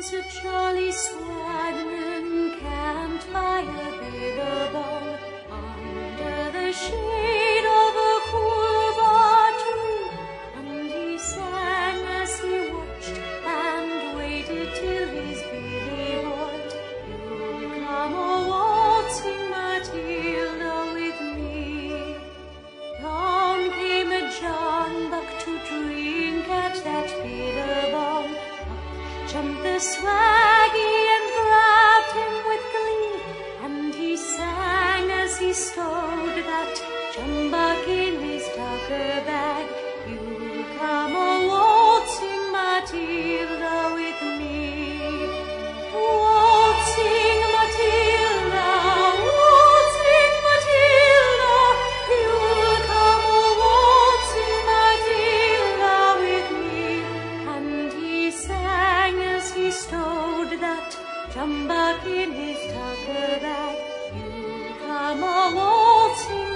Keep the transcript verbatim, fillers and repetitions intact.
was a jolly swagman camped by a billabong under the shade of a coolbar tree, and he sang as he watched and waited till his billy boiled. You'll come a waltzing Matilda with me. Down came a John Buck to drink at that billabong. Up jumped the swaggy and grabbed him with glee, and he sang as he stowed that John Buck in his tucker bag. You'll come a waltzing Matilda with me. Waltzing Matilda, waltzing Matilda, you'll come a waltzing Matilda with me. And he sang as he stowed that John Buck in his tucker bag. You'll come a waltzing